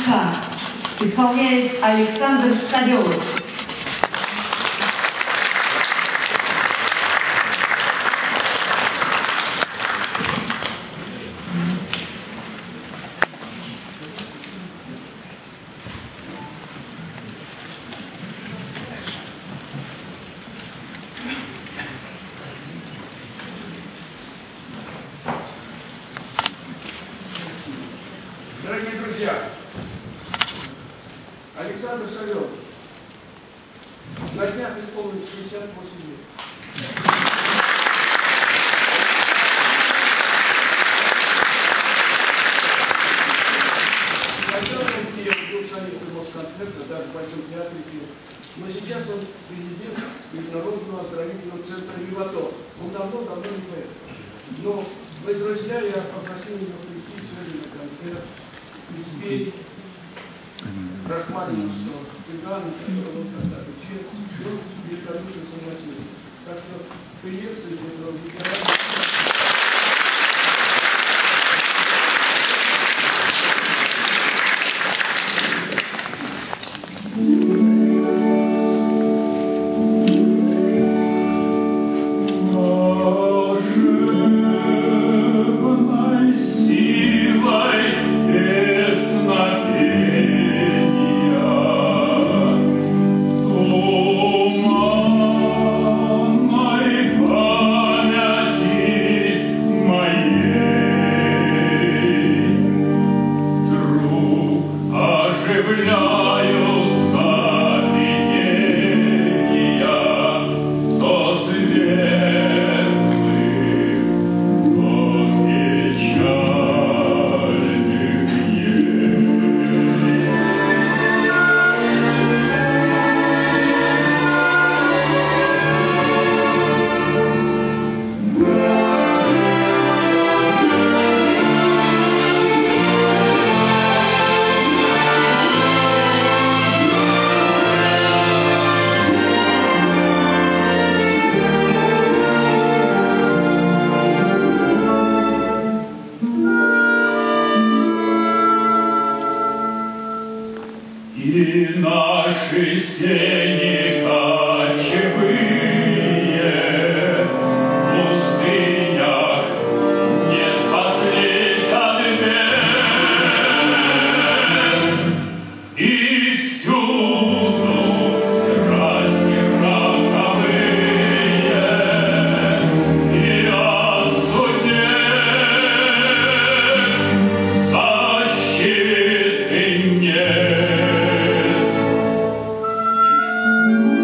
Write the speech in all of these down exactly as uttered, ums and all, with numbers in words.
Москва. Исполняет Александр Савелов. Дорогие друзья, Александр Савелов на днях исполнит шестьдесят восемь лет. Сначала он был солистом Москонцерта, даже в Большом театре пел. Но сейчас он президент Международного оздоровительного центра «Виватор». Он давно-давно не поэт. Но мы, друзья, я попросил его прийти сегодня на концерт и спеть Рахманинского цыгана, которого он когда-то учил, и он великодушно согласился. Так что приветствуйте этого ветерана. И наши сени кочевые в пустынях не спаслись от бед. И всюду страсти роковые, и о суде защиты нет.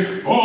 сих пор